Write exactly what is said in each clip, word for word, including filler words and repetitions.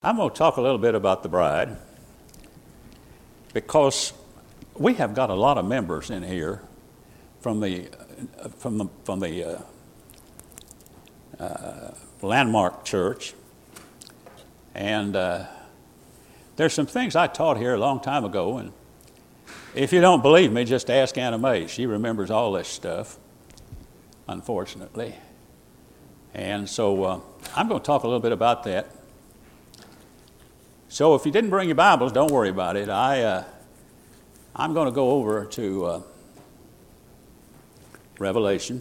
I'm going to talk a little bit about the bride because we have got a lot of members in here from the from the from the uh, uh, Landmark Church, and uh, there's some things I taught here a long time ago, and if you don't believe me, just ask Anna Mae. She remembers all this stuff, unfortunately. And so uh, I'm going to talk a little bit about that. So if you didn't bring your Bibles, don't worry about it. I, uh, I'm going to go over to uh, Revelation.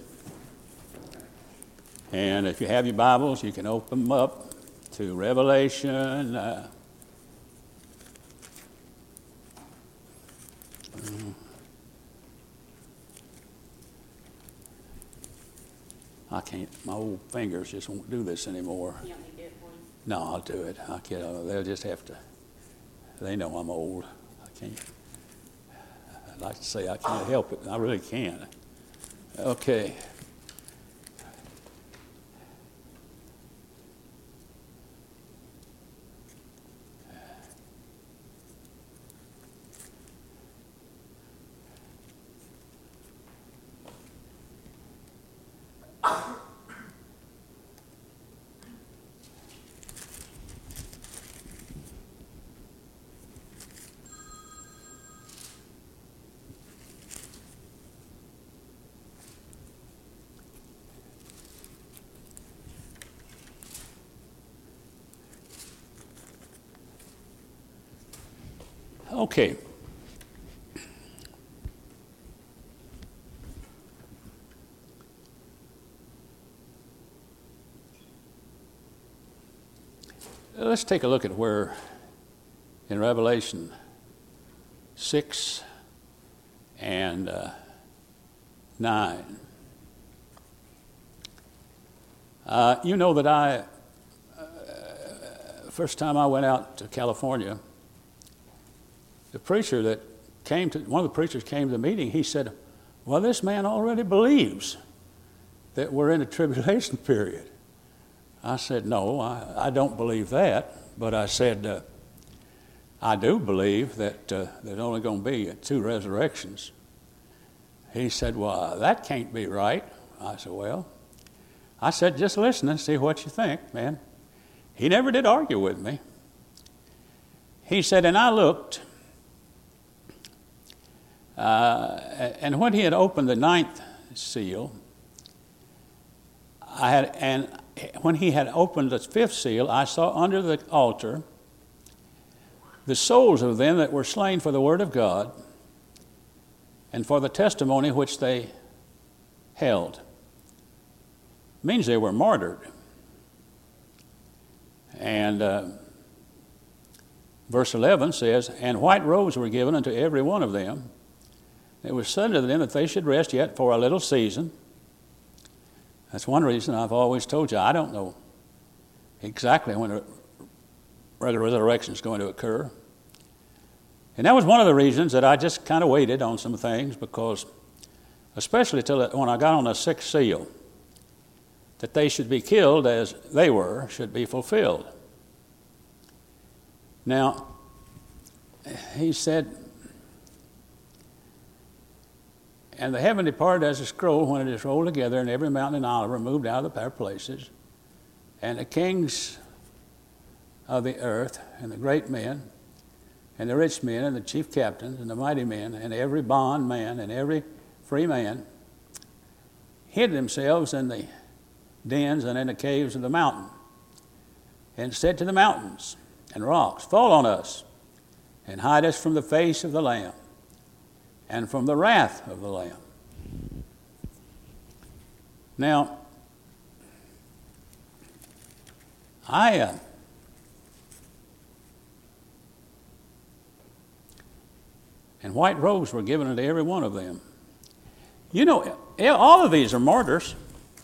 And if you have your Bibles, you can open them up to Revelation. Uh, I can't, my old fingers just won't do this anymore. You want me to do it for you? No, I'll do it. I can't, they'll just have to, they know I'm old. I can't, I'd like to say I can't help it. I really can. Okay. Okay. Let's take a look at where in Revelation six and uh, nine. Uh, you know that I, uh, first time I went out to California, the preacher that came to, one of the preachers came to the meeting, he said, well, this man already believes that we're in a tribulation period. I said, no, I, I don't believe that. But I said, uh, I do believe that uh, there's only going to be two resurrections. He said, well, that can't be right. I said, well, I said, just listen and see what you think, man. He never did argue with me. He said, and I looked, uh, and when he had opened the ninth seal, I had, and when he had opened the fifth seal, I saw under the altar the souls of them that were slain for the word of God and for the testimony which they held. It means they were martyred. And uh, verse eleven says, and white robes were given unto every one of them. It was said unto them that they should rest yet for a little season. That's one reason I've always told you, I don't know exactly when the resurrection is going to occur. And that was one of the reasons that I just kind of waited on some things, because especially till when I got on the sixth seal, that they should be killed as they were, should be fulfilled. Now, he said, and the heaven departed as a scroll when it is rolled together, and every mountain and isle removed out of their places. And the kings of the earth, and the great men, and the rich men, and the chief captains, and the mighty men, and every bond man, and every free man, hid themselves in the dens and in the caves of the mountain, and said to the mountains and rocks, fall on us, and hide us from the face of the Lamb, and from the wrath of the Lamb. Now, I, uh, and white robes were given unto every one of them. You know, all of these are martyrs.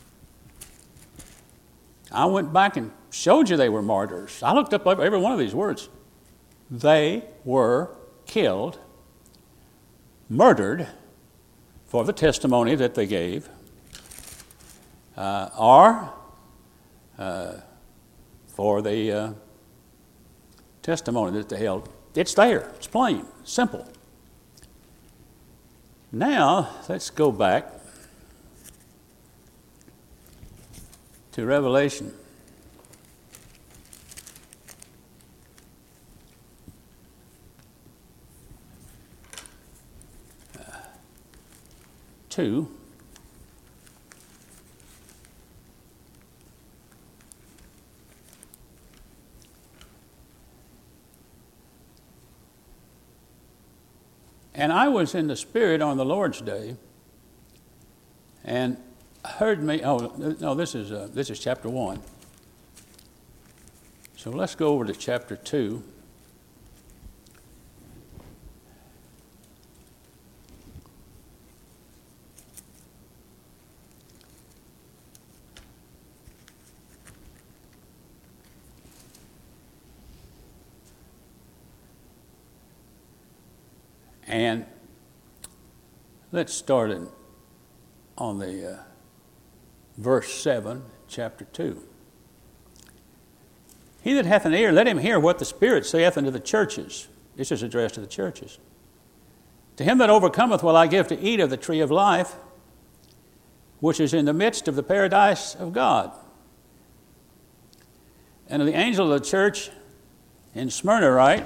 I went back and showed you they were martyrs. I looked up every one of these words. They were killed, murdered for the testimony that they gave, uh, or uh, for the uh, testimony that they held. It's there. It's plain, simple. Now, let's go back to Revelation. Uh, two. And I was in the Spirit on the Lord's day, and heard me. Oh no, this is uh, this is chapter one. So let's go over to chapter two. And let's start in, on the uh, verse seven, chapter two. He that hath an ear, let him hear what the Spirit saith unto the churches. This is addressed to the churches. To him that overcometh will I give to eat of the tree of life, which is in the midst of the paradise of God. And to the angel of the church in Smyrna write,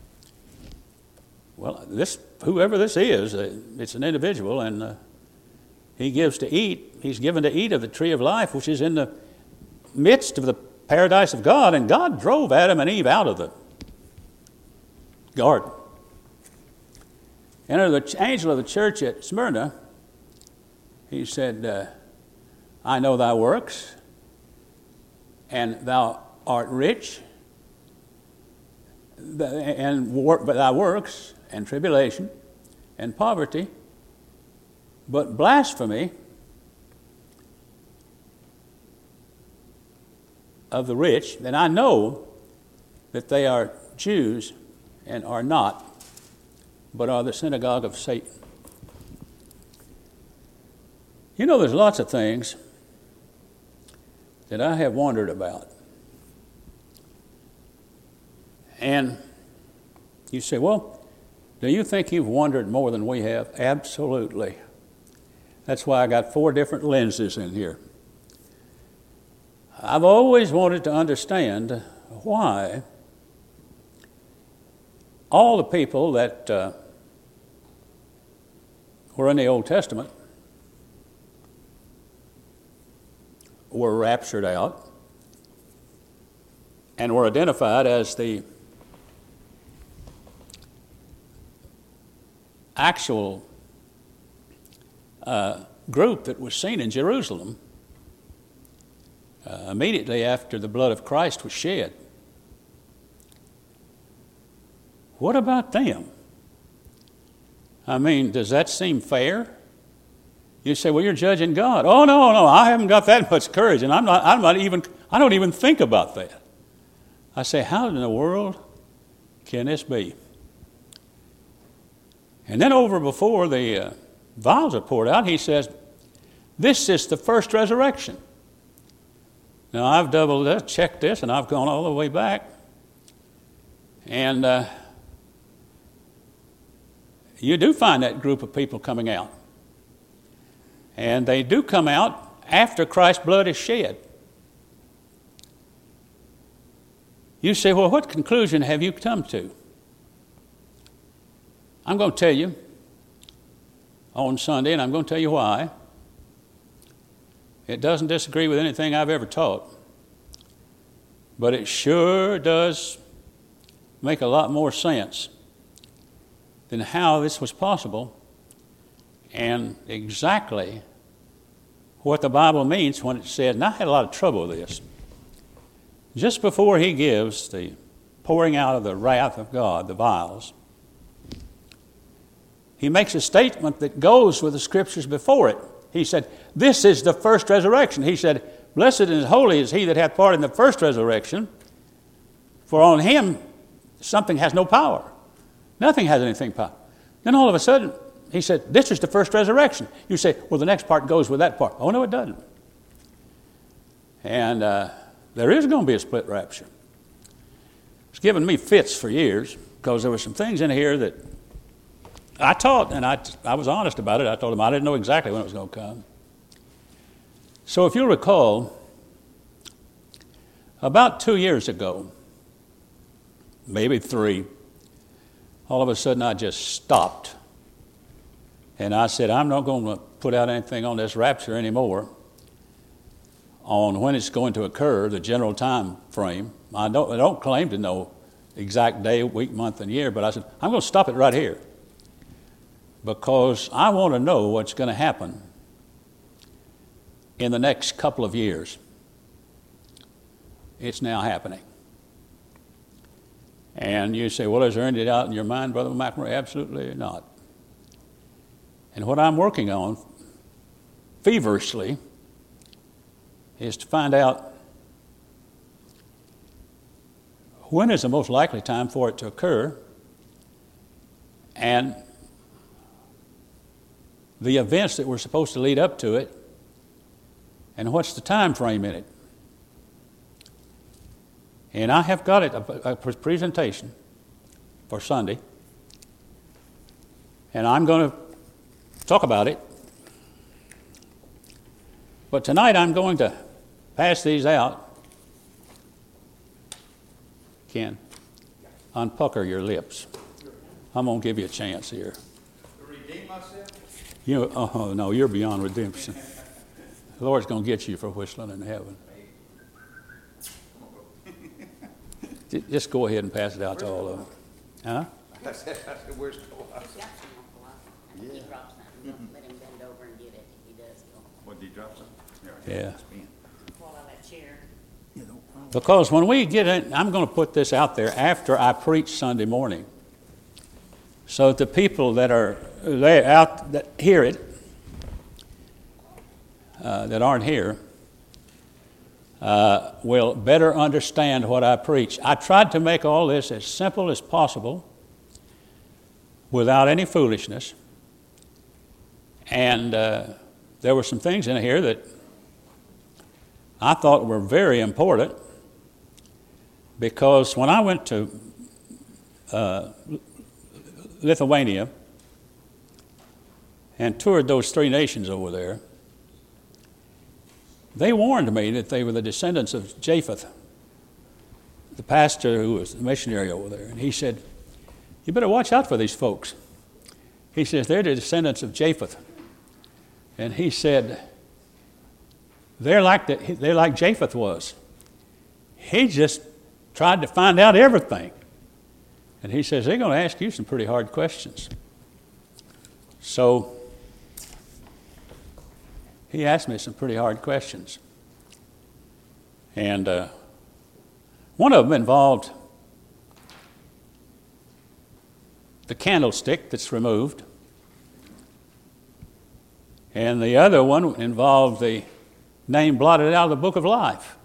well, this whoever this is, uh, it's an individual, and uh, he gives to eat, he's given to eat of the tree of life, which is in the midst of the paradise of God, and God drove Adam and Eve out of the garden. And to the angel of the church at Smyrna, he said, uh, I know thy works, and thou art rich, and thy works, and tribulation, and poverty, but blasphemy of the rich, then I know that they are Jews and are not, but are the synagogue of Satan. You know, there's lots of things that I have wondered about. And you say, well, do you think you've wondered more than we have? Absolutely. That's why I got four different lenses in here. I've always wanted to understand why all the people that uh, were in the Old Testament were raptured out and were identified as the actual uh, group that was seen in Jerusalem uh, immediately after the blood of Christ was shed. What about them? I mean, does that seem fair? You say, well, you're judging God. Oh, no, no, I haven't got that much courage, and I'm not, I'm not even, I don't even think about that. I say, how in the world can this be? And then over before the uh, vials are poured out, he says, this is the first resurrection. Now, I've double this, checked this, and I've gone all the way back. And uh, you do find that group of people coming out. And they do come out after Christ's blood is shed. You say, well, what conclusion have you come to? I'm going to tell you on Sunday, and I'm going to tell you why. It doesn't disagree with anything I've ever taught, but it sure does make a lot more sense than how this was possible and exactly what the Bible means when it said, and I had a lot of trouble with this, just before he gives the pouring out of the wrath of God, the vials, he makes a statement that goes with the scriptures before it. He said, this is the first resurrection. He said, blessed and holy is he that hath part in the first resurrection, for on him something has no power. Nothing has anything power. Then all of a sudden, he said, this is the first resurrection. You say, well, the next part goes with that part. Oh, no, it doesn't. And uh, there is going to be a split rapture. was giving me fits for years because there were some things in here that I taught, and I, I was honest about it. I told him I didn't know exactly when it was going to come. So if you'll recall, about two years ago, maybe three, all of a sudden I just stopped. And I said, I'm not going to put out anything on this rapture anymore, on when it's going to occur, the general time frame. I don't, I don't claim to know the exact day, week, month, and year, but I said, I'm going to stop it right here because I want to know what's going to happen in the next couple of years. It's now happening. And you say, well, is there any doubt in your mind, Brother McElroy? Absolutely not. And what I'm working on feverishly is to find out when is the most likely time for it to occur and the events that were supposed to lead up to it and what's the time frame in it. And I have got it, a, a presentation for Sunday, and I'm going to talk about it. But tonight I'm going to pass these out. Ken, unpucker your lips. I'm going to give you a chance here. To redeem myself? You, oh, no, you're beyond redemption. The Lord's going to get you for whistling in heaven. Just go ahead and pass it out to all of them. Huh? I said, I said, where's Kawhi? He's got some on Kawhi. I think he drops something. Don't let him bend over and get it. If he does, he'll What, did he drop something? Yeah. fall out of that chair. Because when we get in, I'm going to put this out there after I preach Sunday morning, so that the people that are there out that hear it, uh, that aren't here, uh, will better understand what I preach. I tried to make all this as simple as possible, without any foolishness, and uh, there were some things in here that I thought were very important. Because when I went to uh, Lithuania and toured those three nations over there, they warned me that they were the descendants of Japheth, the pastor who was the missionary over there. And he said, you better watch out for these folks. He says, they're the descendants of Japheth. And he said, they're like, the, they're like Japheth was. He just tried to find out everything. And he says, they're going to ask you some pretty hard questions. So he asked me some pretty hard questions. And uh, one of them involved the candlestick that's removed. And the other one involved the name blotted out of the book of life.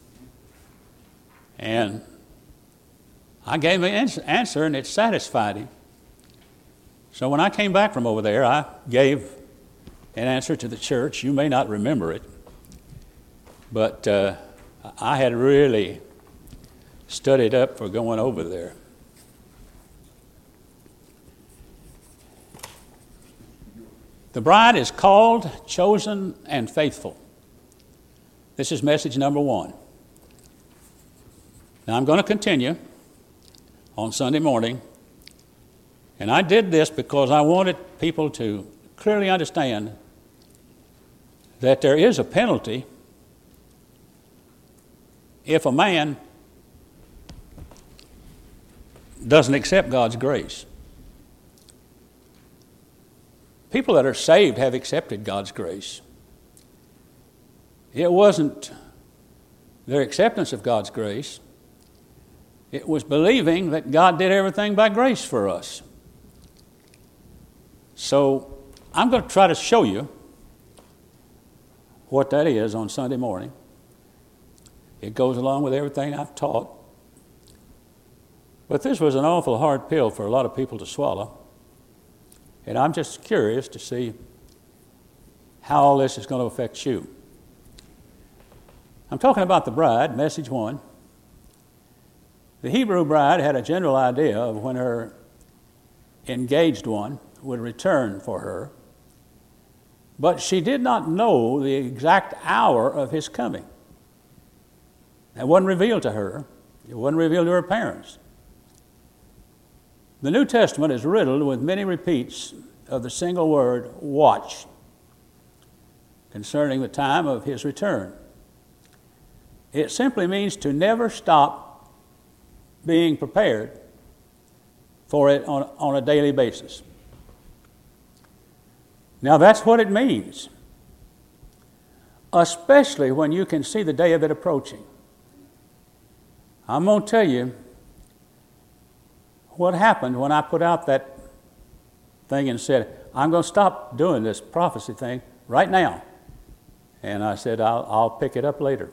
And I gave him an answer, and it satisfied him. So when I came back from over there, I gave an answer to the church. You may not remember it, but uh, I had really studied up for going over there. The bride is called, chosen, and faithful. This is message number one. Now, I'm going to continue on Sunday morning, and I did this because I wanted people to clearly understand that there is a penalty if a man doesn't accept God's grace. People that are saved have accepted God's grace. It wasn't their acceptance of God's grace. It was believing that God did everything by grace for us. So I'm going to try to show you what that is on Sunday morning. It goes along with everything I've taught. But this was an awful hard pill for a lot of people to swallow. And I'm just curious to see how all this is going to affect you. I'm talking about the bride, message one. The Hebrew bride had a general idea of when her engaged one would return for her, but she did not know the exact hour of his coming. It wasn't revealed to her. It wasn't revealed to her parents. The New Testament is riddled with many repeats of the single word, watch, concerning the time of his return. It simply means to never stop being prepared for it on, on a daily basis. Now that's what it means, especially when you can see the day of it approaching. I'm going to tell you what happened when I put out that thing and said, I'm going to stop doing this prophecy thing right now. And I said, I'll, I'll pick it up later.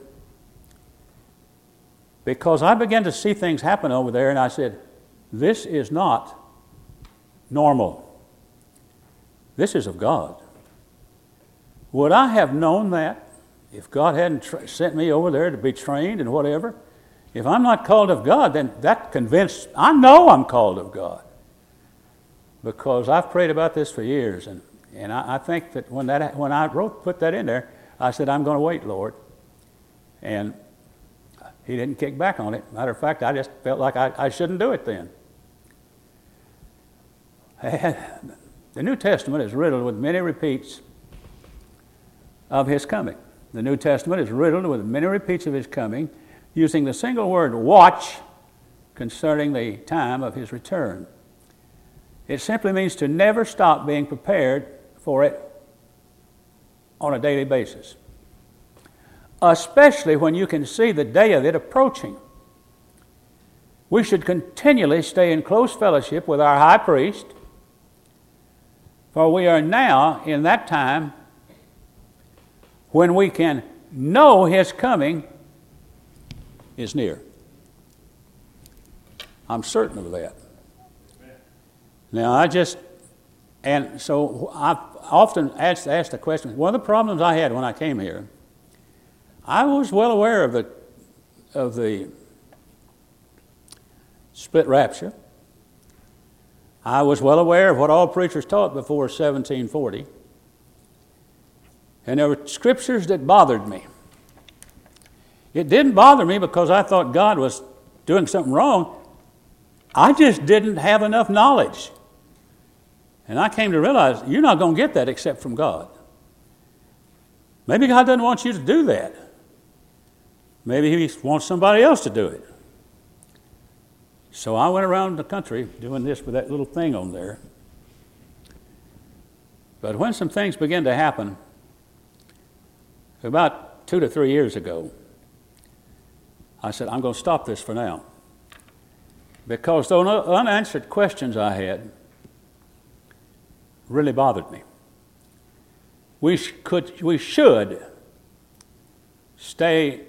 Because I began to see things happen over there, and I said, this is not normal. This is of God. Would I have known that if God hadn't tra- sent me over there to be trained and whatever? If I'm not called of God, then that convinced, I know I'm called of God. Because I've prayed about this for years, and, and I, I think that when that when I wrote put that in there, I said, I'm going to wait, Lord. And he didn't kick back on it. Matter of fact, I just felt like I, I shouldn't do it then. The New Testament is riddled with many repeats of his coming. The New Testament is riddled with many repeats of his coming, using the single word watch concerning the time of his return. It simply means to never stop being prepared for it on a daily basis, especially when you can see the day of it approaching. We should continually stay in close fellowship with our high priest, for we are now in that time when we can know his coming is near. I'm certain of that. Now, I just, and so I've often asked, asked the question, one of the problems I had when I came here, I was well aware of the, of the split rapture. I was well aware of what all preachers taught before seventeen forty. And there were scriptures that bothered me. It didn't bother me because I thought God was doing something wrong. I just didn't have enough knowledge. And I came to realize you're not going to get that except from God. Maybe God doesn't want you to do that. Maybe he wants somebody else to do it. So I went around the country doing this with that little thing on there. But when some things began to happen, about two to three years ago, I said, I'm going to stop this for now. Because those unanswered questions I had really bothered me. We could, we should stay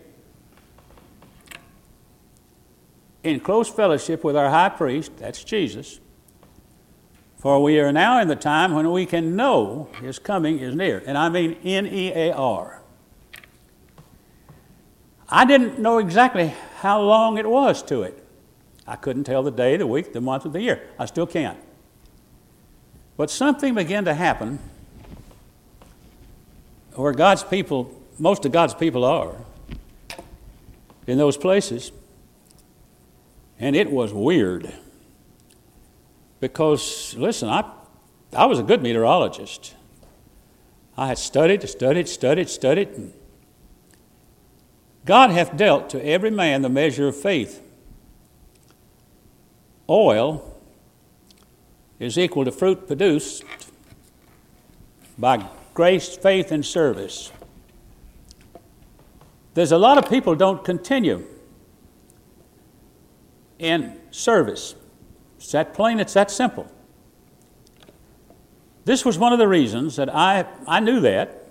in close fellowship with our high priest, that's Jesus, for we are now in the time when we can know his coming is near. And I mean N E A R. I didn't know exactly how long it was to it. I couldn't tell the day, the week, the month, or the year. I still can't. But something began to happen where God's people, most of God's people are, in those places. And it was weird. Because, listen, I, I was a good meteorologist. I had studied, studied, studied, studied. And God hath dealt to every man the measure of faith. Oil is equal to fruit produced by grace, faith, and service. There's a lot of people don't continue in service. It's that plain, it's that simple. This was one of the reasons that I, I knew that,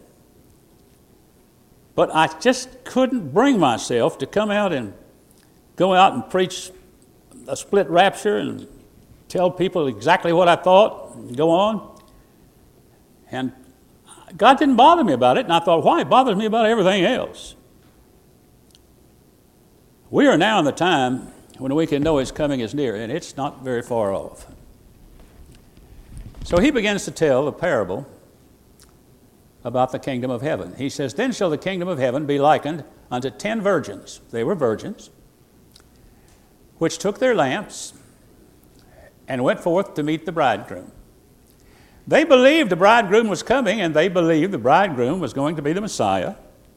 but I just couldn't bring myself to come out and go out and preach a split rapture and tell people exactly what I thought and go on. And God didn't bother me about it, and I thought, why? It bothers me about everything else. We are now in the time when we can know his coming is near, and it's not very far off. So he begins to tell the parable about the kingdom of heaven. He says, "Then shall the kingdom of heaven be likened unto ten virgins." They were virgins, which took their lamps and went forth to meet the bridegroom. They believed the bridegroom was coming, and they believed the bridegroom was going to be the Messiah.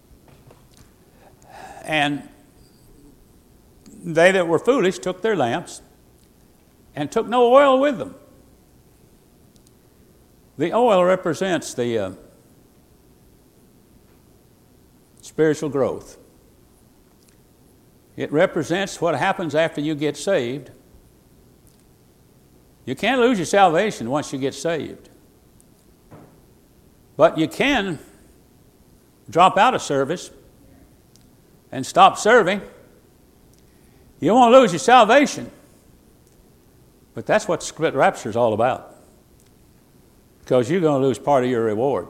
And they that were foolish took their lamps and took no oil with them. The oil represents the uh, spiritual growth. It represents what happens after you get saved. You can't lose your salvation once you get saved. But you can drop out of service and stop serving. You won't lose your salvation. But that's what the rapture is all about. Because you're going to lose part of your reward.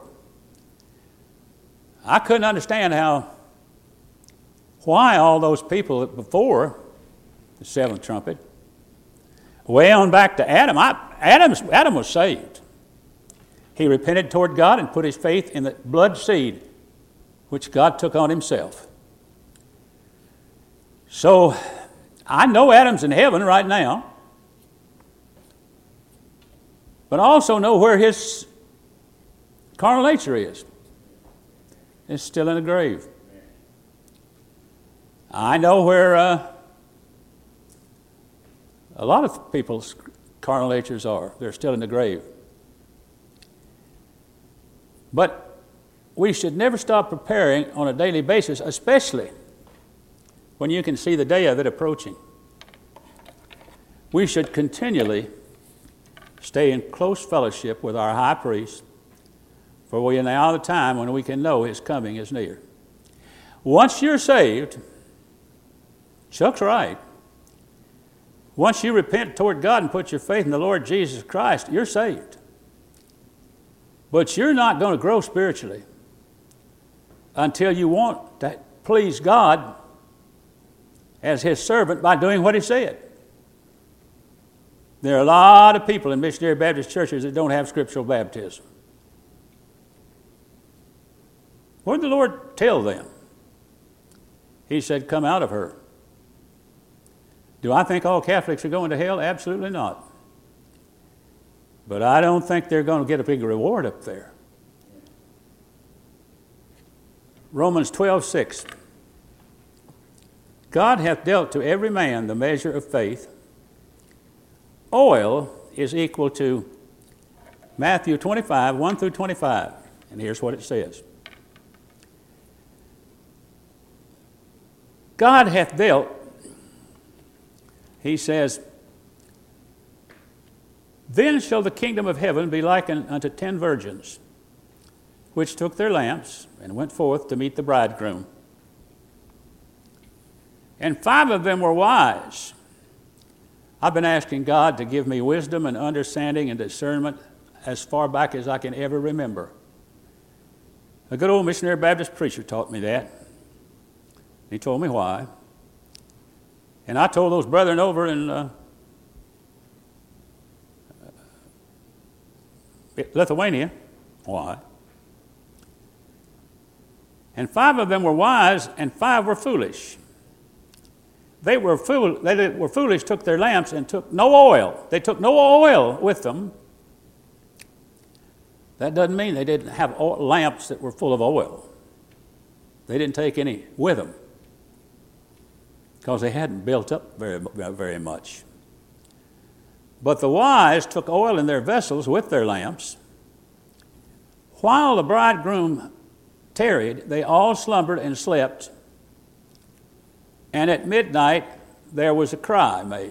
I couldn't understand how, why all those people before the seventh trumpet, way on back to Adam, I, Adam's, Adam was saved. He repented toward God and put his faith in the blood seed, which God took on himself. So, I know Adam's in heaven right now, but I also know where his carnal nature is. It's still in the grave. I know where uh, a lot of people's carnal natures are. They're still in the grave. But we should never stop preparing on a daily basis, especially when you can see the day of it approaching. We should continually stay in close fellowship with our high priest, for we are now the time when we can know his coming is near. Once you're saved, Chuck's right. Once you repent toward God and put your faith in the Lord Jesus Christ, you're saved. But you're not going to grow spiritually until you want to please God as his servant by doing what he said. There are a lot of people in missionary Baptist churches that don't have scriptural baptism. What did the Lord tell them? He said, "Come out of her." Do I think all Catholics are going to hell? Absolutely not. But I don't think they're going to get a big reward up there. Romans twelve six. God hath dealt to every man the measure of faith. Oil is equal to Matthew twenty-five, one through twenty-five. And here's what it says. God hath dealt, he says, "Then shall the kingdom of heaven be likened unto ten virgins, which took their lamps and went forth to meet the bridegroom. And five of them were wise." I've been asking God to give me wisdom and understanding and discernment as far back as I can ever remember. A good old missionary Baptist preacher taught me that. He told me why. And I told those brethren over in uh, Lithuania why. And five of them were wise, and five were foolish. They were fool. They that were foolish took their lamps and took no oil. They took no oil with them. That doesn't mean they didn't have oil, lamps that were full of oil. They didn't take any with them because they hadn't built up very, very much. But the wise took oil in their vessels with their lamps. While the bridegroom tarried, they all slumbered and slept. And at midnight, there was a cry made.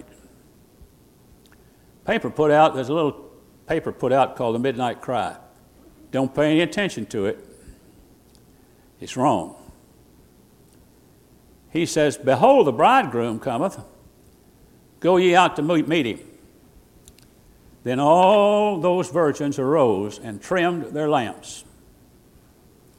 Paper put out, there's a little paper put out called the Midnight Cry. Don't pay any attention to it. It's wrong. He says, "Behold, the bridegroom cometh. Go ye out to meet him." Then all those virgins arose and trimmed their lamps.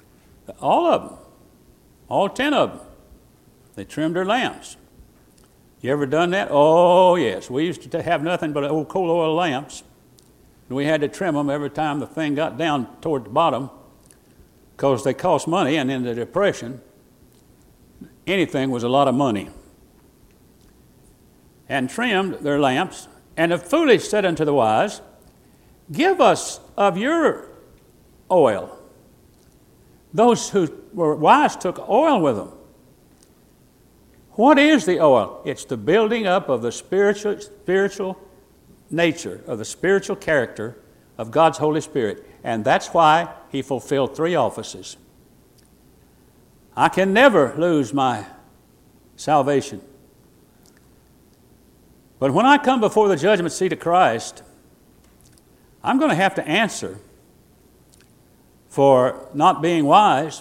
All of them. All ten of them. They trimmed their lamps. You ever done that? Oh, yes. We used to have nothing but old coal oil lamps. And we had to trim them every time the thing got down toward the bottom because they cost money, and in the Depression, anything was a lot of money. And trimmed their lamps. And the foolish said unto the wise, give us of your oil. Those who were wise took oil with them. What is the oil? It's the building up of the spiritual, spiritual nature, of the spiritual character of God's Holy Spirit. And that's why he fulfilled three offices. I can never lose my salvation. But when I come before the judgment seat of Christ, I'm going to have to answer for not being wise.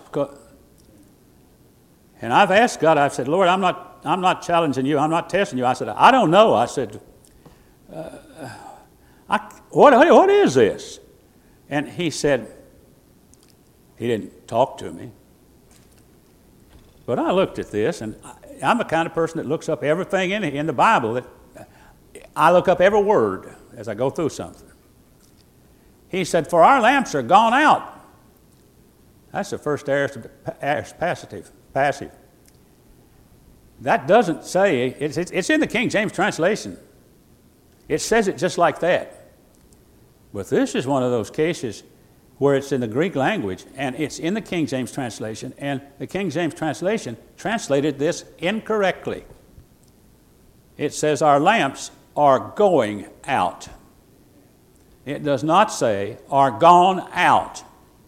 And I've asked God, I've said, Lord, I'm not, I'm not challenging you. I'm not testing you. I said, I don't know. I said, uh, I, what, what is this? And he said, he didn't talk to me. But I looked at this, and I'm the kind of person that looks up everything in, in the Bible. That I look up every word as I go through something. He said, for our lamps are gone out. That's the first aorist passive. passive. That doesn't say, it's, it's in the King James translation. It says it just like that. But this is one of those cases where it's in the Greek language, and it's in the King James translation, and the King James translation translated this incorrectly. It says our lamps are going out. It does not say are gone out.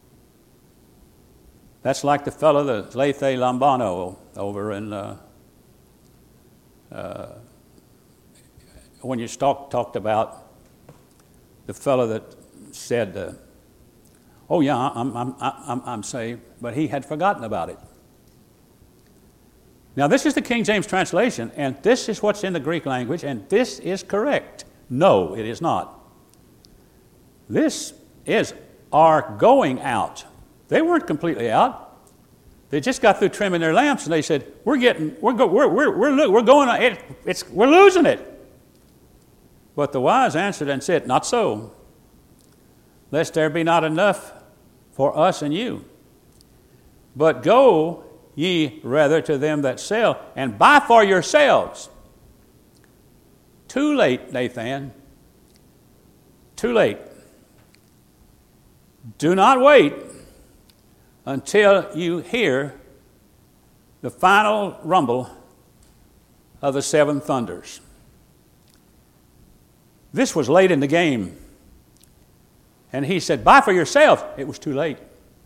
That's like the fellow, the Lethe Lambano over in, uh, uh, when you talk, talked about the fellow that said, uh, oh yeah, I'm, I'm, I'm, I'm saved, but he had forgotten about it. Now this is the King James translation, and this is what's in the Greek language, and this is correct. No, it is not. This is are going out. They weren't completely out. They just got through trimming their lamps, and they said, "We're getting, we're go, we're we're we're, we're going, it, it's we're losing it." But the wise answered and said, "Not so, lest there be not enough for us and you. But go ye rather to them that sell, and buy for yourselves." Too late, Nathan. Too late. Do not wait until you hear the final rumble of the seven thunders. This was late in the game. And he said, buy for yourself. It was too late.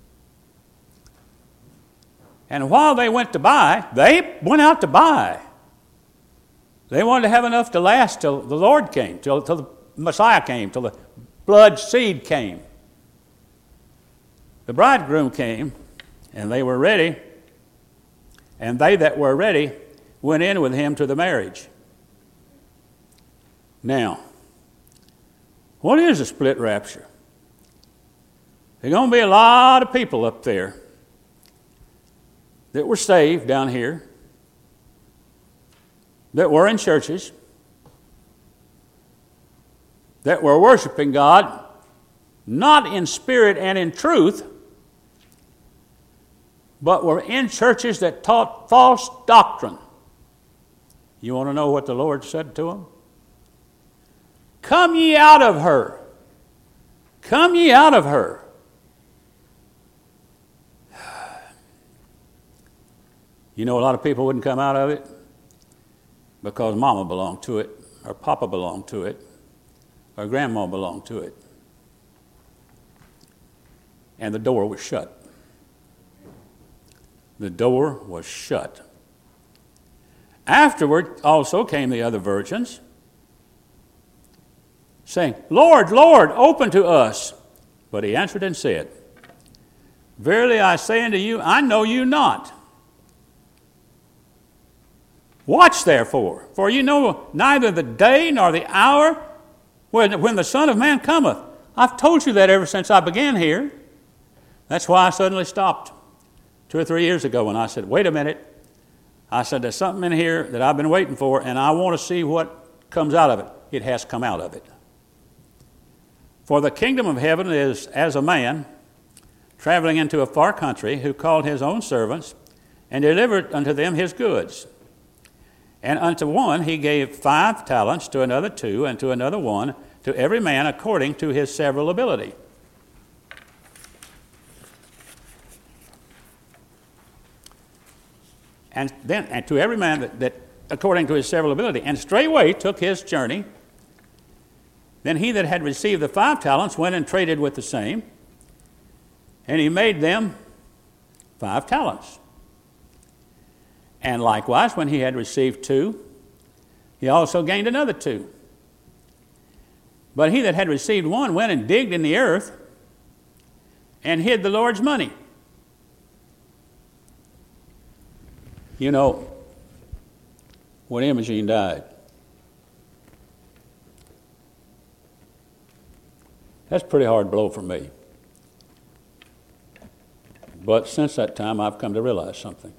And while they went to buy, they went out to buy. They wanted to have enough to last till the Lord came, till, till the Messiah came, till the blood seed came. The bridegroom came, and they were ready, and they that were ready went in with him to the marriage. Now, what is a split rapture? There's going to be a lot of people up there that were saved down here, that were in churches, that were worshiping God, not in spirit and in truth, but were in churches that taught false doctrine. You want to know what the Lord said to them? Come ye out of her. Come ye out of her. You know, a lot of people wouldn't come out of it because mama belonged to it, or papa belonged to it, or grandma belonged to it. And the door was shut. The door was shut. Afterward also came the other virgins, saying, Lord, Lord, open to us. But he answered and said, Verily I say unto you, I know you not. Watch therefore, for you know neither the day nor the hour when, when the Son of Man cometh. I've told you that ever since I began here. That's why I suddenly stopped two or three years ago when I said, wait a minute, I said, there's something in here that I've been waiting for, and I want to see what comes out of it. It has come out of it. For the kingdom of heaven is as a man traveling into a far country, who called his own servants and delivered unto them his goods. And unto one he gave five talents, to another two, and to another one, to every man according to his several ability. And then and to every man that, that according to his several ability, and straightway took his journey. Then he that had received the five talents went and traded with the same, and he made them five talents. And likewise, when he had received two, he also gained another two. But he that had received one went and digged in the earth and hid the Lord's money. You know, when Imogene died, that's a pretty hard blow for me. But since that time, I've come to realize something.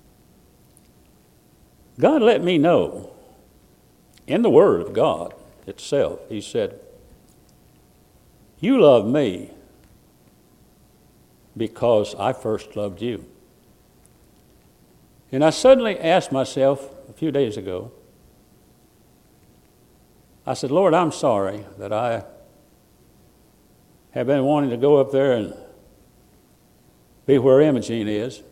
God let me know in the Word of God itself, He said, you love me because I first loved you. And I suddenly asked myself a few days ago, I said, Lord, I'm sorry that I have been wanting to go up there and be where Imogene is,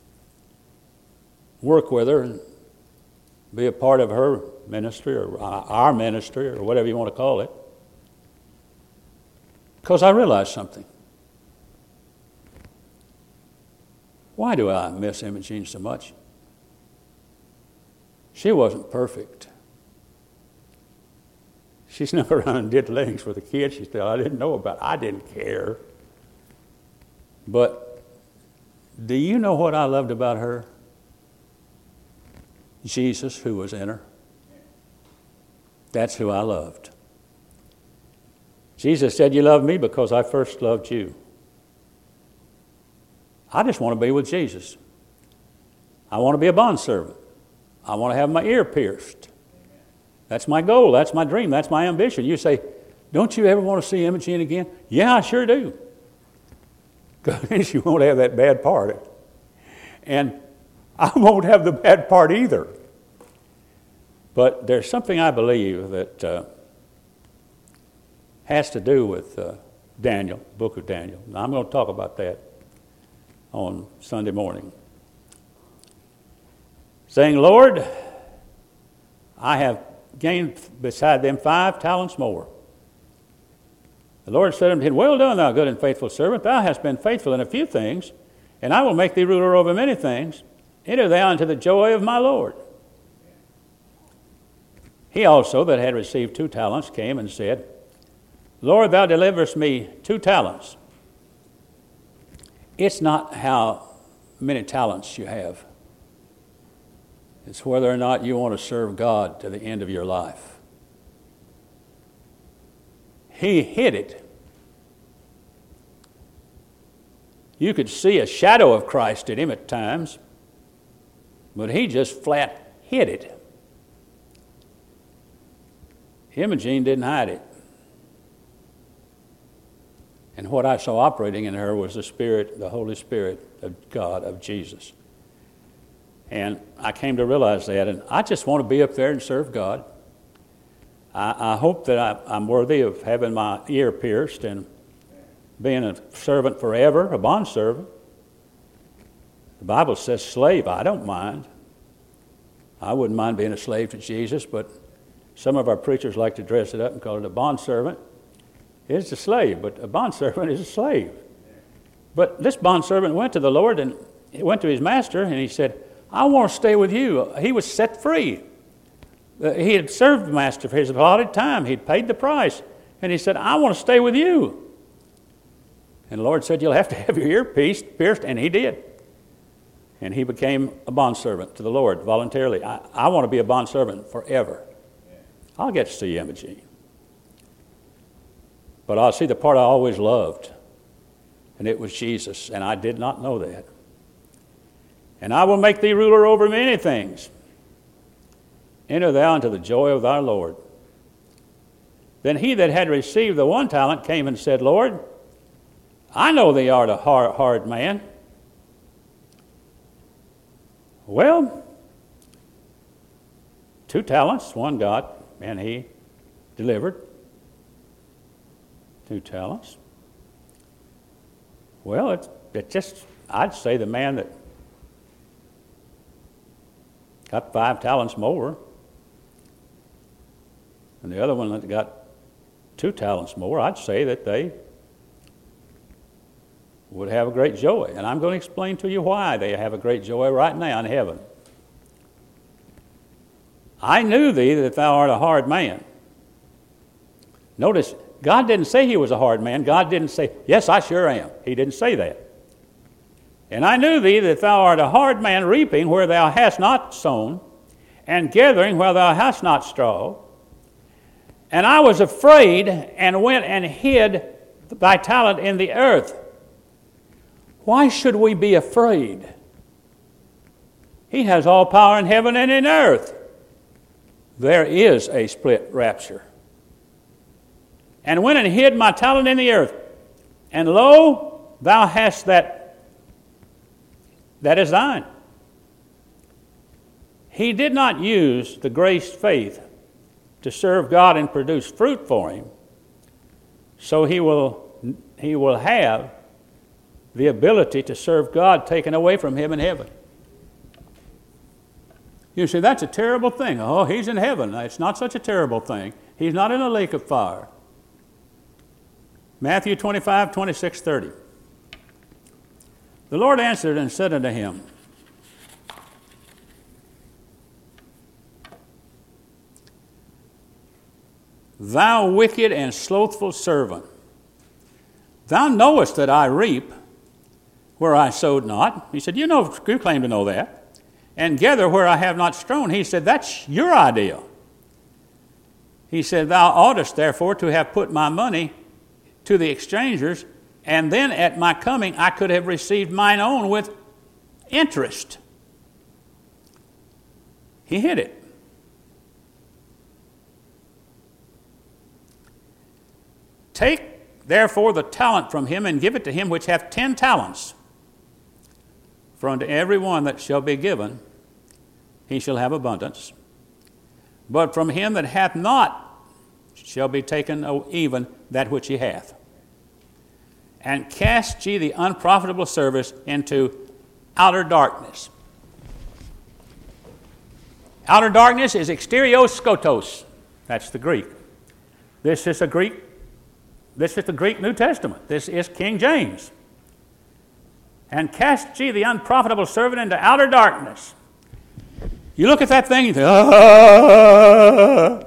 work with her, and be a part of her ministry or our ministry or whatever you want to call it. Because I realized something. Why do I miss Imogene so much? She wasn't perfect. She snuck around and did things for the kids she said I didn't know about. I didn't care. But do you know what I loved about her? Jesus, who was in her. That's who I loved. Jesus said, you love me because I first loved you. I just want to be with Jesus. I want to be a bondservant. I want to have my ear pierced. That's my goal. That's my dream. That's my ambition. You say, don't you ever want to see Imogene again? Yeah, I sure do. Because you won't have that bad part. And I won't have the bad part either. But there's something I believe that uh, has to do with uh, Daniel, the book of Daniel. Now, I'm going to talk about that on Sunday morning. Saying, Lord, I have gained beside them five talents more. The Lord said unto him, well done, thou good and faithful servant. Thou hast been faithful in a few things, and I will make thee ruler over many things. Enter thou into the joy of my Lord. He also that had received two talents came and said, Lord, thou deliverest me two talents. It's not how many talents you have. It's whether or not you want to serve God to the end of your life. He hid it. You could see a shadow of Christ in him at times, but he just flat hid it. Imogene didn't hide it. And what I saw operating in her was the Spirit, the Holy Spirit of God, of Jesus. And I came to realize that, and I just want to be up there and serve God. I, I hope that I, I'm worthy of having my ear pierced and being a servant forever, a bondservant. The Bible says slave. I don't mind. I wouldn't mind being a slave to Jesus, but some of our preachers like to dress it up and call it a bondservant. It's a slave, but a bondservant is a slave. But this bondservant went to the Lord and he went to his master and he said, I want to stay with you. He was set free. Uh, he had served the master for his allotted time. He'd paid the price. And he said, I want to stay with you. And the Lord said, you'll have to have your ear pierced, pierced, and he did. And he became a bondservant to the Lord voluntarily. I, I want to be a bondservant forever. I'll get to see Imogene. But I'll see the part I always loved, and it was Jesus, and I did not know that. and I will make thee ruler over many things. Enter thou into the joy of thy Lord. Then he that had received the one talent came and said, Lord, I know thee art a hard, hard man. Well, two talents, one got, and he delivered. Two talents. Well, it's it just, I'd say the man that got five talents more, and the other one that got two talents more, I'd say that they would have a great joy. And I'm going to explain to you why they have a great joy right now in heaven. I knew thee that thou art a hard man. Notice, God didn't say he was a hard man. God didn't say, yes, I sure am. He didn't say that. And I knew thee that thou art a hard man, reaping where thou hast not sown, and gathering where thou hast not strawed. And I was afraid, and went and hid thy talent in the earth. Why should we be afraid? He has all power in heaven and in earth. There is a split rapture. And went and hid my talent in the earth. And lo, thou hast that that is thine. He did not use the grace faith to serve God and produce fruit for him, so he will he will have the ability to serve God taken away from him in heaven. You see, that's a terrible thing. Oh, he's in heaven. It's not such a terrible thing. He's not in a lake of fire. Matthew twenty-five, twenty-six, thirty. The Lord answered and said unto him, Thou wicked and slothful servant, thou knowest that I reap where I sowed not. He said, you know, you claim to know that. And gather where I have not strown. He said, that's your idea. He said, thou oughtest therefore to have put my money to the exchangers, and then at my coming I could have received mine own with interest. He hid it. Take therefore the talent from him, and give it to him which hath ten talents. For unto every one that shall be given, he shall have abundance. But from him that hath not shall be taken even that which he hath. And cast ye the unprofitable service into outer darkness. Outer darkness is exterios skotos. That's the Greek. This is a Greek. This is the Greek New Testament. This is King James. And cast ye the unprofitable servant into outer darkness. You look at that thing and you think, ah!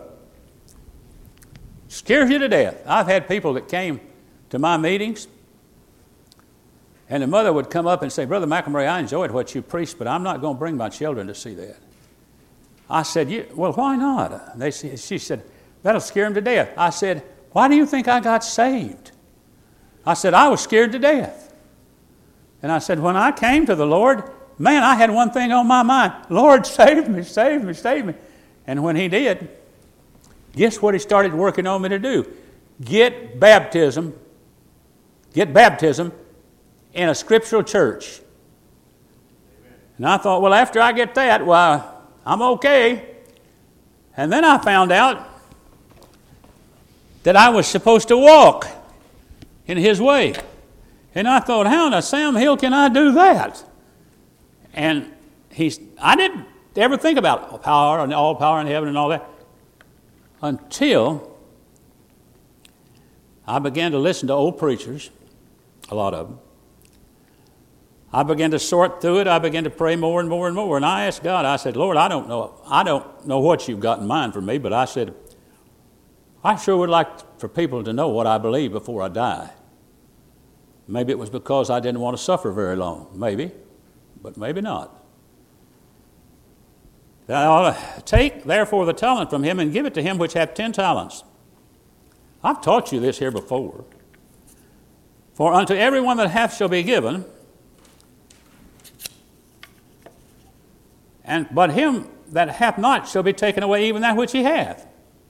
Scares you to death. I've had people that came to my meetings, and the mother would come up and say, Brother McElmurray, I enjoyed what you preached, but I'm not going to bring my children to see that. I said, you, well, why not? They, she said, that'll scare them to death. I said, why do you think I got saved? I said, I was scared to death. And I said, when I came to the Lord, man, I had one thing on my mind. Lord, save me, save me, save me. And when he did, guess what he started working on me to do? Get baptism, get baptism in a scriptural church. Amen. And I thought, well, after I get that, well, I'm okay. And then I found out that I was supposed to walk in his way. And I thought, how in the Sam Hill can I do that? And he's, I didn't ever think about power and all power in heaven and all that until I began to listen to old preachers, a lot of them. I began to sort through it. I began to pray more and more and more. And I asked God, I said, Lord, I don't know, I don't know what you've got in mind for me, but I said, I sure would like for people to know what I believe before I die. Maybe it was because I didn't want to suffer very long. Maybe, but maybe not. Now, take therefore the talent from him and give it to him which hath ten talents. I've taught you this here before. For unto every one that hath shall be given, And but him that hath not shall be taken away even that which he hath.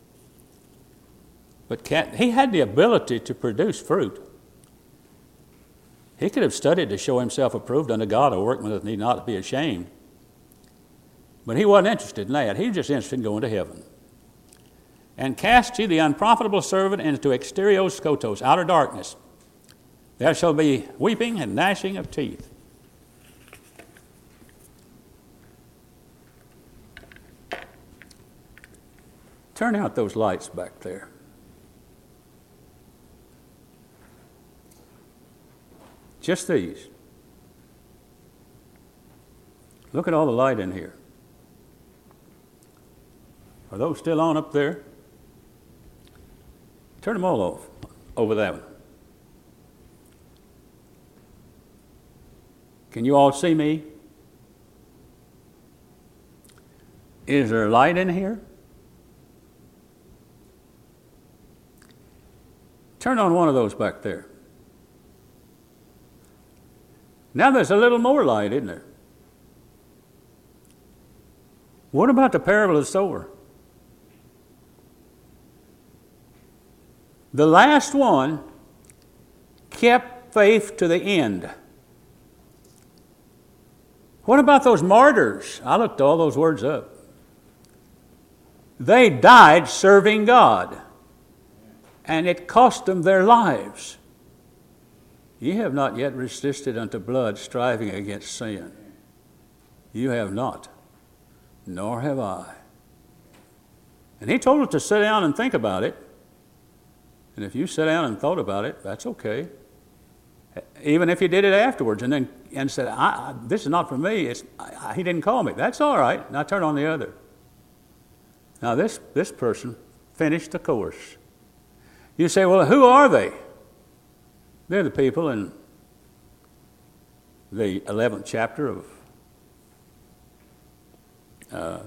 But can, he had the ability to produce fruit. He could have studied to show himself approved unto God, a workman that need not be ashamed. But he wasn't interested in that. He was just interested in going to heaven. And cast ye the unprofitable servant into exterios skotos, outer darkness. There shall be weeping and gnashing of teeth. Turn out those lights back there. Just these. Look at all the light in here. Are those still on up there? Turn them all off over that one. Can you all see me? Is there light in here? Turn on one of those back there. Now there's a little more light, isn't there? What about the parable of the sower? The last one kept faith to the end. What about those martyrs? I looked all those words up. They died serving God, and it cost them their lives. Ye have not yet resisted unto blood, striving against sin. You have not, nor have I. And he told us to sit down and think about it. And if you sat down and thought about it, that's okay. Even if you did it afterwards and then and said, I, I, this is not for me, it's, I, he didn't call me. That's all right. Now turn on the other. Now this, this person finished the course. You say, well, who are they? They're the people in the eleventh chapter of uh,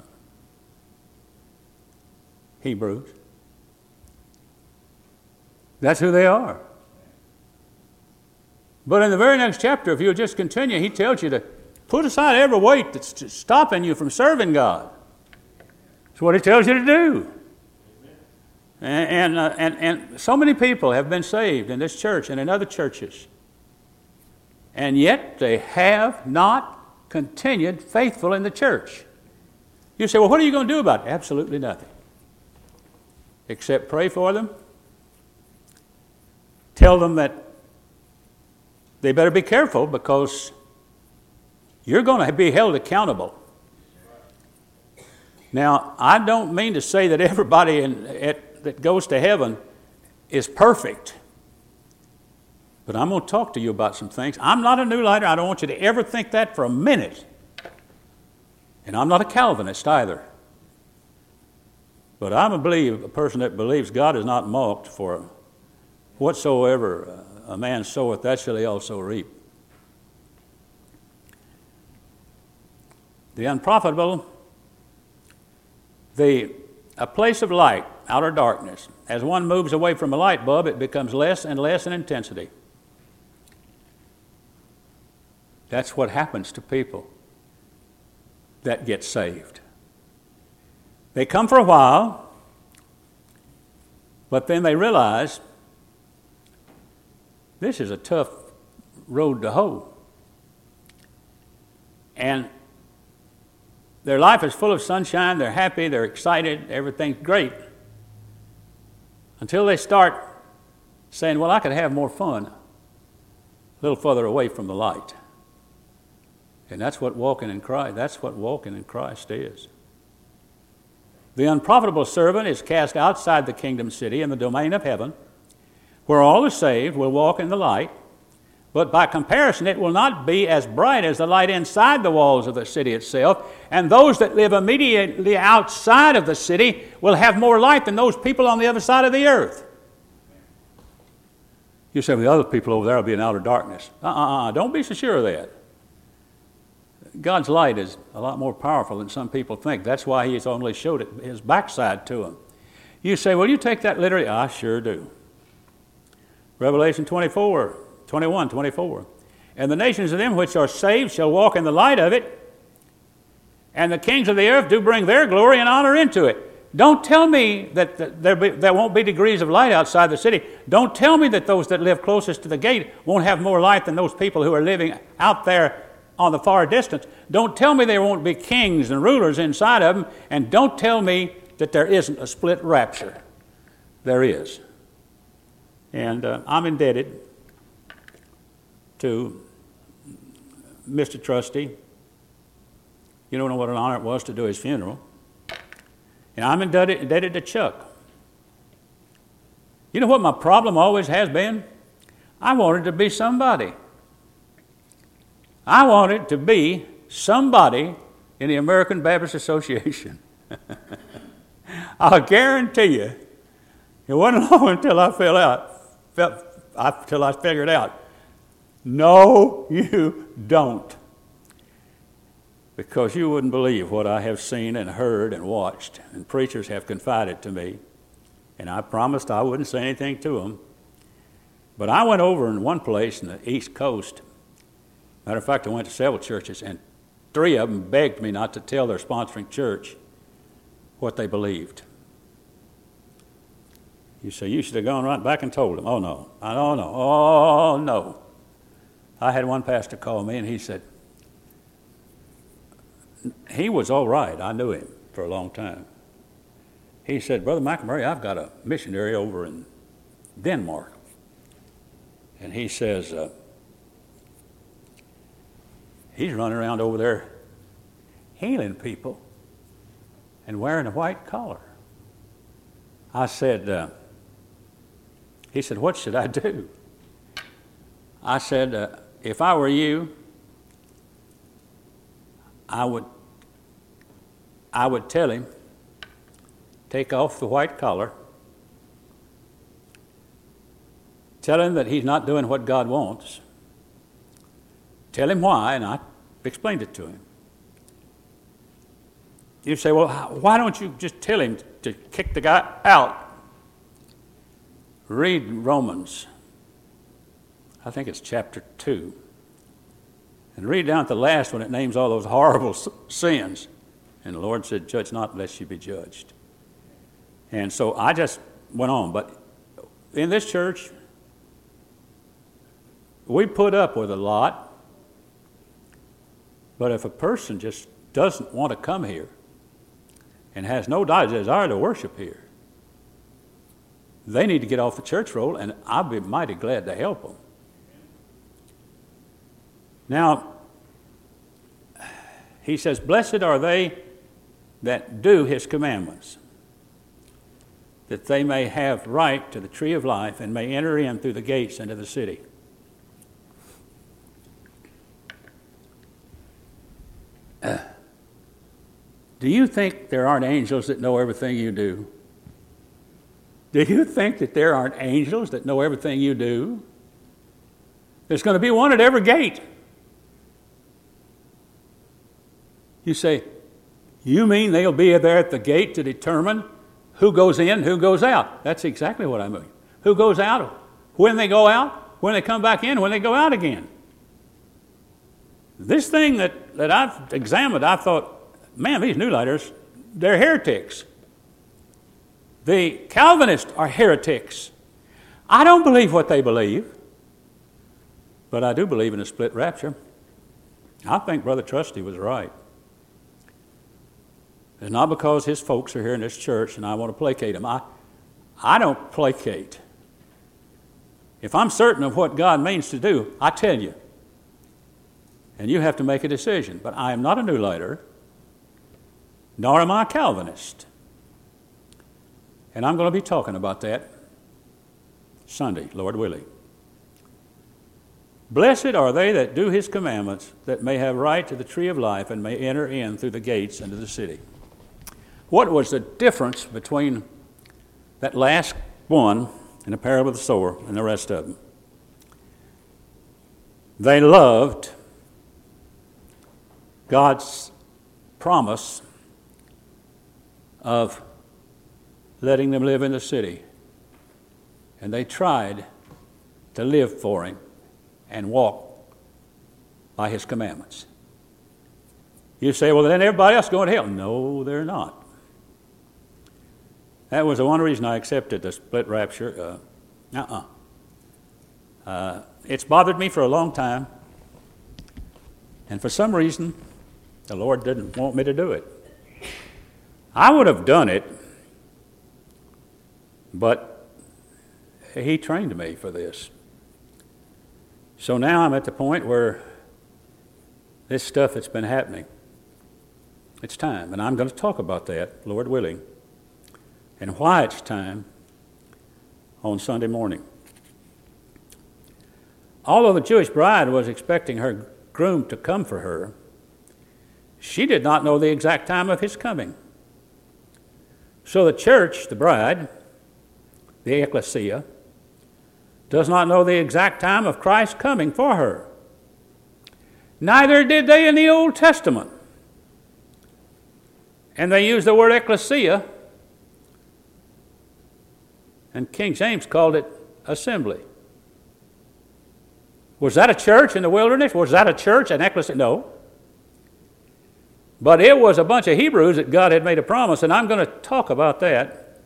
Hebrews. That's who they are. But in the very next chapter, if you'll just continue, he tells you to put aside every weight that's stopping you from serving God. That's what he tells you to do. And, and, uh, and, and so many people have been saved in this church and in other churches. And yet they have not continued faithful in the church. You say, well, what are you going to do about it? Absolutely nothing. Except pray for them. Tell them that they better be careful because you're going to be held accountable. Now, I don't mean to say that everybody in, at, that goes to heaven is perfect. But I'm going to talk to you about some things. I'm not a new lighter. I don't want you to ever think that for a minute. And I'm not a Calvinist either. But I'm a, believe, a person that believes God is not mocked, for whatsoever a man soweth, that shall he also reap. The unprofitable, the a place of light, outer darkness. As one moves away from a light bulb, it becomes less and less in intensity. That's what happens to people that get saved. They come for a while, but then they realize this is a tough road to hoe. And their life is full of sunshine, they're happy, they're excited, everything's great. Until they start saying, well, I could have more fun a little further away from the light. And that's what walking in Christ, that's what walking in Christ is. The unprofitable servant is cast outside the kingdom city in the domain of heaven, where all the saved will walk in the light, but by comparison it will not be as bright as the light inside the walls of the city itself, and those that live immediately outside of the city will have more light than those people on the other side of the earth. You say, well, the other people over there will be in outer darkness. Uh-uh, don't be so sure of that. God's light is a lot more powerful than some people think. That's why he's only showed it, his backside to them. You say, well, you take that literally. I sure do. Revelation twenty-four, twenty-one, twenty-four. And the nations of them which are saved shall walk in the light of it, and the kings of the earth do bring their glory and honor into it. Don't tell me that, that there, be, there won't be degrees of light outside the city. Don't tell me that those that live closest to the gate won't have more light than those people who are living out there on the far distance. Don't tell me there won't be kings and rulers inside of them, and don't tell me that there isn't a split rapture. There is. And uh, I'm indebted to Mister Trusty. You don't know what an honor it was to do his funeral. And I'm indebted, indebted to Chuck. You know what my problem always has been? I wanted to be somebody. I wanted to be somebody in the American Baptist Association. I'll guarantee you, it wasn't long until I fell out, felt, until I figured out, no, you don't. Because you wouldn't believe what I have seen and heard and watched, and preachers have confided to me, and I promised I wouldn't say anything to them. But I went over in one place in the East Coast. Matter of fact, I went to several churches, and three of them begged me not to tell their sponsoring church what they believed. You say, you should have gone right back and told them. Oh, no. I don't know. Oh, no. I had one pastor call me, and he said, he was all right. I knew him for a long time. He said, Brother McMurray, I've got a missionary over in Denmark. And he says, uh, he's running around over there healing people and wearing a white collar. I said, uh, he said, what should I do? I said, uh, if I were you, I would, I would tell him, take off the white collar, tell him that he's not doing what God wants, tell him why, and I explained it to him. You say, well, why don't you just tell him to kick the guy out? Read Romans, I think it's chapter two. And read down at the last when it names all those horrible sins. And the Lord said, judge not lest you be judged. And so I just went on. But in this church, we put up with a lot. But if a person just doesn't want to come here and has no desire to worship here, they need to get off the church roll, and I'll be mighty glad to help them. Now, he says, blessed are they that do his commandments, that they may have right to the tree of life and may enter in through the gates into the city. Uh, do you think there aren't angels that know everything you do? Do you think that there aren't angels that know everything you do? There's going to be one at every gate. You say, you mean they'll be there at the gate to determine who goes in, who goes out? That's exactly what I mean. Who goes out, when they go out, when they come back in, when they go out again. This thing that, that I've examined, I thought, man, these New Lighters, they're heretics. The Calvinists are heretics. I don't believe what they believe, but I do believe in a split rapture. I think Brother Trusty was right. It's not because his folks are here in this church and I want to placate them. I, I don't placate. If I'm certain of what God means to do, I tell you. And you have to make a decision. But I am not a New Lighter, nor am I a Calvinist. And I'm going to be talking about that Sunday, Lord willing. Blessed are they that do his commandments, that may have right to the tree of life and may enter in through the gates into the city. What was the difference between that last one in the parable of the sower and the rest of them? They loved God's promise of letting them live in the city. And they tried to live for him and walk by his commandments. You say, well, then everybody else is going to hell. No, they're not. That was the one reason I accepted the split rapture. Uh, uh-uh. Uh, it's bothered me for a long time. And for some reason, the Lord didn't want me to do it. I would have done it, but He trained me for this. So now I'm at the point where this stuff that's been happening, it's time. And I'm going to talk about that, Lord willing, and why it's time on Sunday morning. Although the Jewish bride was expecting her groom to come for her, she did not know the exact time of his coming. So the church, the bride, the ecclesia, does not know the exact time of Christ's coming for her. Neither did they in the Old Testament. And they use the word ecclesia, and King James called it assembly. Was that a church in the wilderness? Was that a church, an ecclesia? No. But it was a bunch of Hebrews that God had made a promise, and I'm going to talk about that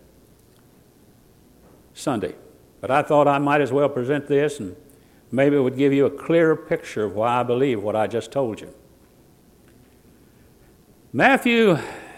Sunday. But I thought I might as well present this, and maybe it would give you a clearer picture of why I believe what I just told you. Matthew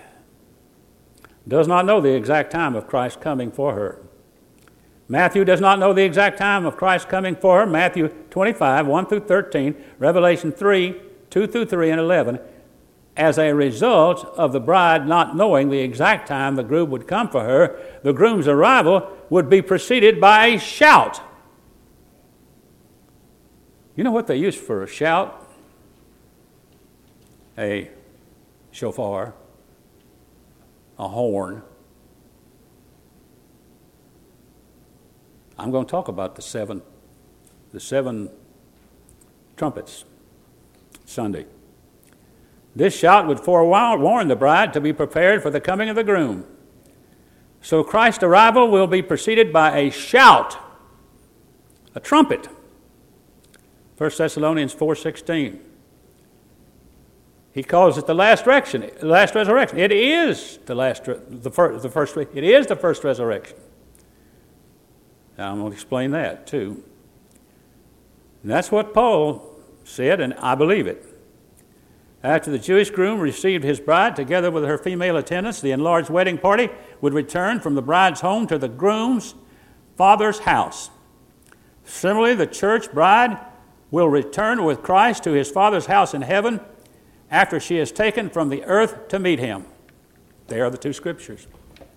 does not know the exact time of Christ's coming for her. Matthew does not know the exact time of Christ's coming for her. Matthew twenty-five, one through thirteen, Revelation three, two through three, and eleven. As a result of the bride not knowing the exact time the groom would come for her, the groom's arrival would be preceded by a shout. You know what they use for a shout? A shofar, a horn. I'm going to talk about the seven, the seven trumpets Sunday. This shout would forewarn the bride to be prepared for the coming of the groom. So Christ's arrival will be preceded by a shout, a trumpet. First Thessalonians four sixteen. He calls it the last resurrection. The last resurrection. It is the last, the first, the first. It is the first resurrection. Now I'm going to explain that too. And that's what Paul said, and I believe it. After the Jewish groom received his bride together with her female attendants, the enlarged wedding party would return from the bride's home to the groom's father's house. Similarly, the church bride will return with Christ to his Father's house in heaven after she is taken from the earth to meet him. There are the two scriptures.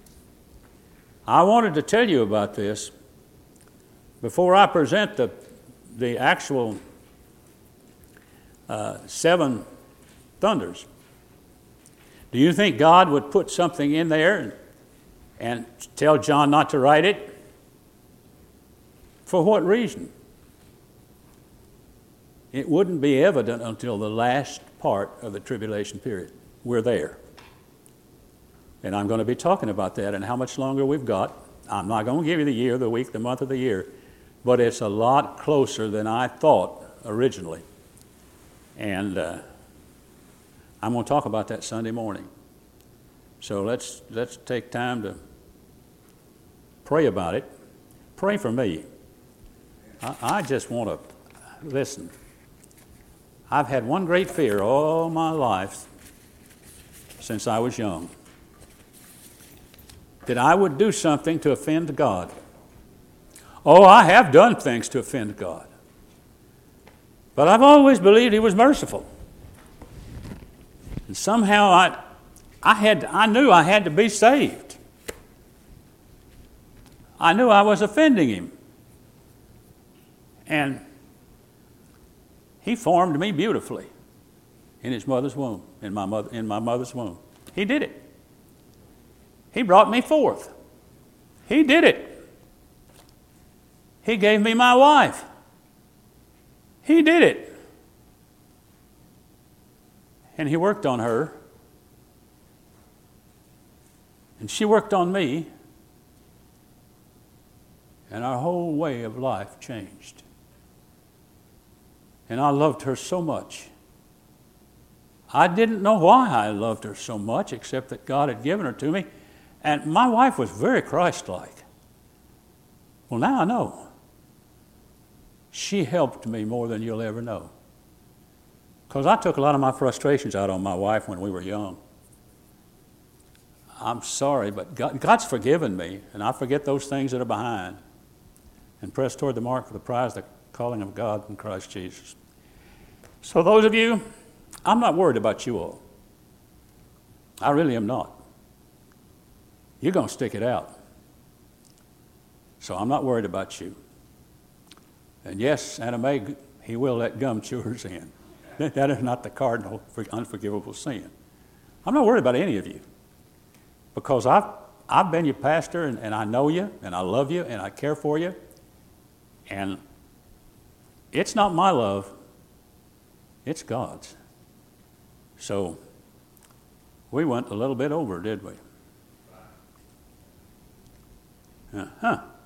I wanted to tell you about this before I present the, the actual uh, seven thunders. Do you think God would put something in there and, and tell John not to write it? For what reason? It wouldn't be evident until the last part of the tribulation period. We're there. And I'm going to be talking about that and how much longer we've got. I'm not going to give you the year, the week, the month of the year, but it's a lot closer than I thought originally. And uh, I'm going to talk about that Sunday morning. So let's let's take time to pray about it. Pray for me. I, I just want to listen. I've had one great fear all my life since I was young, that I would do something to offend God. Oh, I have done things to offend God. But I've always believed He was merciful. And somehow I I had I knew I had to be saved. I knew I was offending Him. And He formed me beautifully in His mother's womb, in my mother in my mother's womb. He did it. He brought me forth. He did it. He gave me my wife. He did it. And He worked on her. And she worked on me. And our whole way of life changed. And I loved her so much. I didn't know why I loved her so much, except that God had given her to me. And my wife was very Christ-like. Well, now I know. She helped me more than you'll ever know. Because I took a lot of my frustrations out on my wife when we were young. I'm sorry, but God, God's forgiven me, and I forget those things that are behind and press toward the mark for the prize, the calling of God in Christ Jesus. So those of you, I'm not worried about you all. I really am not. You're going to stick it out. So I'm not worried about you. And yes, Anna Mae, he will let gum chewers in. That is not the cardinal for unforgivable sin. I'm not worried about any of you. Because I've, I've been your pastor, and, and I know you, and I love you, and I care for you. And it's not my love. It's God's. So we went a little bit over, did we? Uh-huh.